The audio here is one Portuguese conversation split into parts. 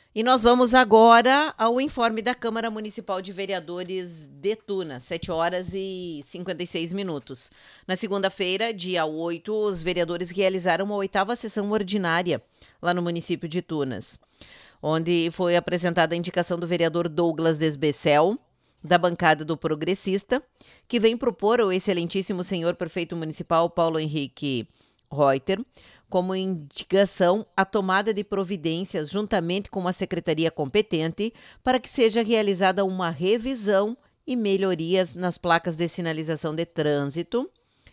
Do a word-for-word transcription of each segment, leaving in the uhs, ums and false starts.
E nós vamos agora ao informe da Câmara Municipal de Vereadores de Tuna, sete horas e cinquenta e seis minutos. Na segunda-feira, dia oito, os vereadores realizaram uma oitava sessão ordinária lá no município de Tunas, onde foi apresentada a indicação do vereador Douglas Desbecel, da bancada do Progressista, que vem propor ao excelentíssimo senhor prefeito municipal Paulo Henrique Reuter como indicação a tomada de providências juntamente com a secretaria competente para que seja realizada uma revisão e melhorias nas placas de sinalização de trânsito,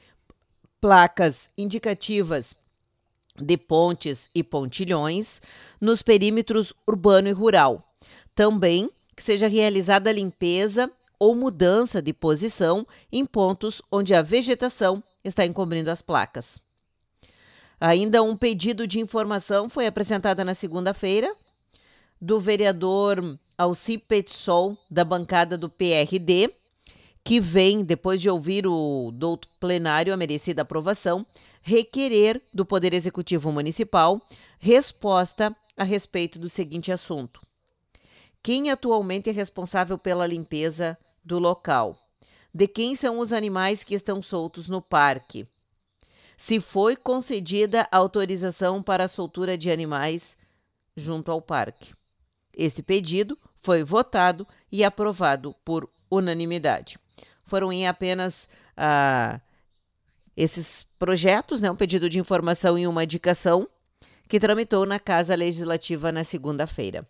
placas indicativas de pontes e pontilhões nos perímetros urbano e rural. Também que seja realizada a limpeza ou mudança de posição em pontos onde a vegetação está encobrindo as placas. Ainda um pedido de informação foi apresentado na segunda-feira do vereador Alci Petsol, da bancada do P R D, que vem, depois de ouvir o douto plenário, a merecida aprovação, requerer do Poder Executivo Municipal resposta a respeito do seguinte assunto: quem atualmente é responsável pela limpeza do local? De quem são os animais que estão soltos no parque? Se foi concedida autorização para a soltura de animais junto ao parque. Este pedido foi votado e aprovado por unanimidade. Foram em apenas ah, esses projetos, né, um pedido de informação e uma indicação, que tramitou na Casa Legislativa na segunda-feira.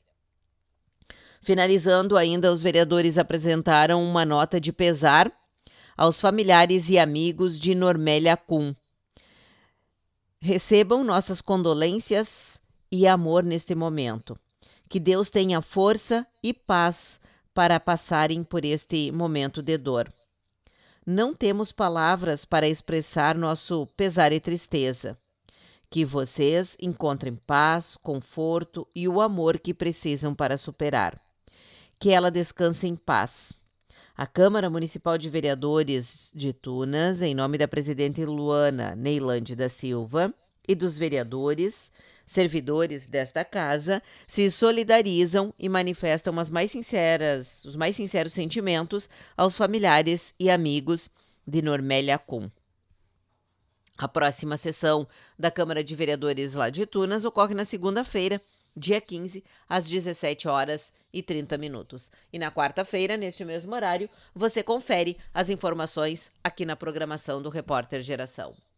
Finalizando ainda, os vereadores apresentaram uma nota de pesar aos familiares e amigos de Normélia Kuhn. Recebam nossas condolências e amor neste momento. Que Deus tenha força e paz para passarem por este momento de dor. Não temos palavras para expressar nosso pesar e tristeza. Que vocês encontrem paz, conforto e o amor que precisam para superar. Que ela descanse em paz. A Câmara Municipal de Vereadores de Tunas, em nome da presidente Luana Neilande da Silva e dos vereadores, servidores desta casa, se solidarizam e manifestam as mais sinceras, os mais sinceros sentimentos aos familiares e amigos de Normélia Kuhn. A próxima sessão da Câmara de Vereadores lá de Tunas ocorre na segunda-feira, dia quinze, às dezessete horas e trinta minutos. E na quarta-feira, neste mesmo horário, você confere as informações aqui na programação do Repórter Geração.